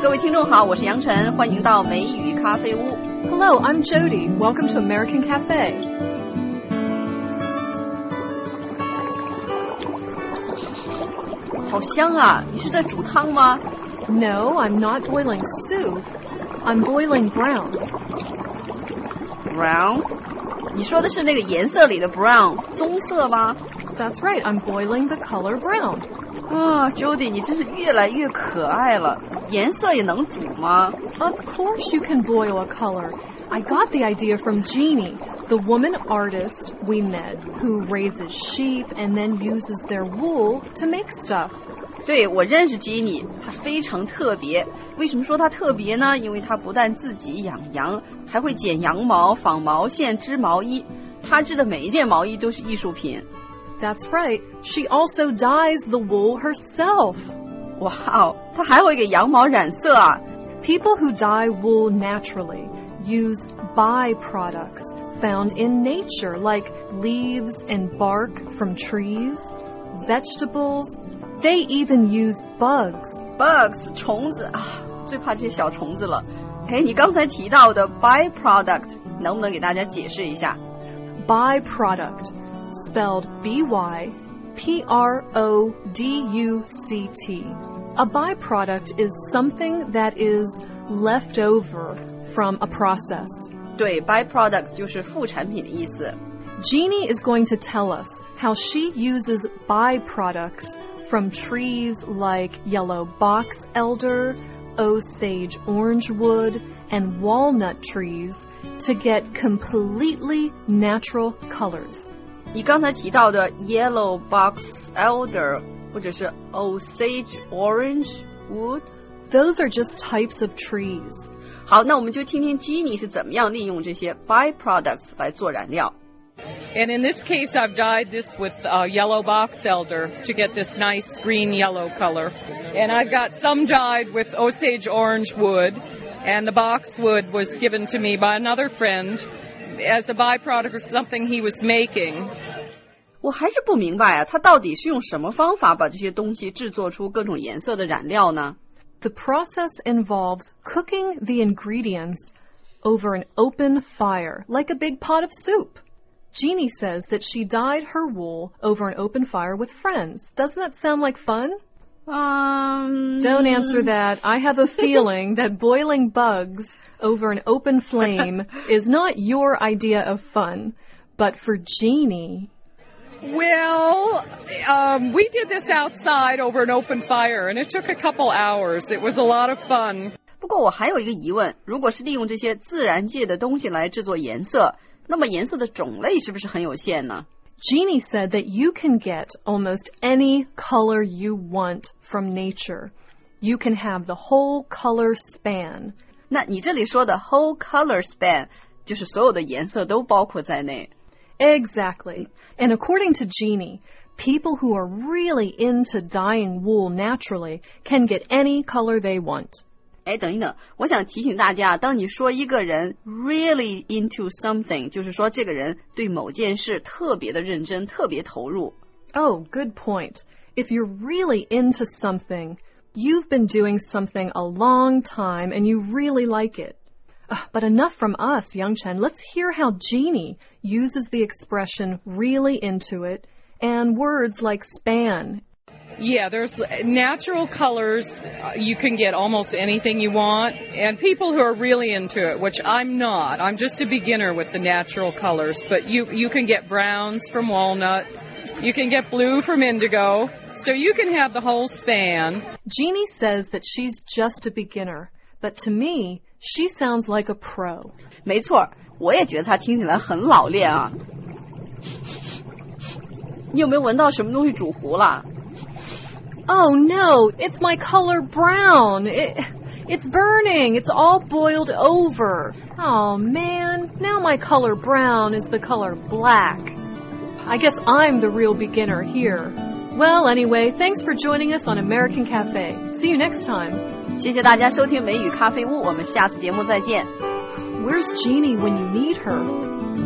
各位听众好，我是杨晨，欢迎到美语咖啡屋。 Hello, I'm Jody. Welcome to American Cafe. 好香啊，你是在煮汤吗？ No, I'm not boiling soup. I'm boiling brown. Brown？ 你说的是那个颜色里的 brown， 棕色吗？ That's right, I'm boiling the color brown. 啊 Jody 你真是越来越可爱了，颜色也能煮吗？ Of course you can boil a color. I got the idea from Jeannie, the woman artist we met who raises sheep and then uses their wool to make stuff. 对，我认识 Jeannie， 她非常特别。为什么说她特别呢？因为她不但自己养羊，还会剪羊毛、纺毛线、织毛衣。她织的每一件毛衣都是艺术品。 That's right. She also dyes the wool herself. 哇哦，她还会给羊毛染色啊。 People who dye wool naturally use byproducts found in nature, like leaves and bark from trees, vegetables. They even use bugs. Bugs 虫子啊，最怕这些小虫子了。哎，你刚才提到的 byproduct 能不能给大家解释一下？ Byproduct, spelled B-Y-P-R-O-D-U-C-T. A byproduct is something that is left over from a process. 对 byproduct 就是副产品的意思。 Jeannie is going to tell us how she uses byproducts from trees like yellow box elder, Osage orange wood, and walnut trees to get completely natural colors. 你刚才提到的 yellow box elder 或者是 Osage orange wood, those are just types of trees. 好，那我们就听听 Jeannie 是怎么样利用这些 byproducts 来做染料。 And in this case, I've dyed this with yellow box elder to get this nice green-yellow color. And I've got some dyed with Osage orange wood, and the boxwood was given to me by another friend as a byproduct of something he was making. 我还是不明白啊，他到底是用什么方法把这些东西制作出各种颜色的染料呢？ The process involves cooking the ingredients over an open fire, like a big pot of soup. Jeannie says that she dyed her wool over an open fire with friends. Doesn't that sound like fun? Don't answer that. I have a feeling that boiling bugs over an open flame is not your idea of fun. But for Jeannie... Well, we did this outside over an open fire, and it took a couple hours. It was a lot of fun. 不过我还有一个疑问，如果是利用这些自然界的东西来制作颜色，那么颜色的种类是不是很有限呢？ Jeannie said that you can get almost any color you want from nature. You can have the whole color span. 那你这里说的 whole color span 就是所有的颜色都包括在内。 Exactly. And according to Jeannie, people who are really into dyeing wool naturally can get any color they want. 哎，等一等，我想提醒大家，当你说一个人 really into something， 就是说这个人对某件事特别的认真，特别投入。 Oh, good point. If you're really into something, you've been doing something a long time and you really like it. But enough from us, Young Chen. Let's hear how Jeannie uses the expression really into it and words like span. Yeah, there's natural colors. You can get almost anything you want. And people who are really into it, which I'm not. I'm just a beginner with the natural colors. But you can get browns from walnut. You can get blue from indigo. So you can have the whole span. Jeannie says that she's just a beginner. But to me, she sounds like a pro. 没错，我也觉得她听起来很老练啊。你有没有闻到什么东西煮糊了？ Oh no, it's my color brown. It's burning. It's all boiled over. Oh man, now my color brown is the color black. I guess I'm the real beginner here. Well, anyway, thanks for joining us on American Cafe. See you next time. 谢谢大家收听美语咖啡屋，我们下次节目再见。 Where's Jeannie when you need her?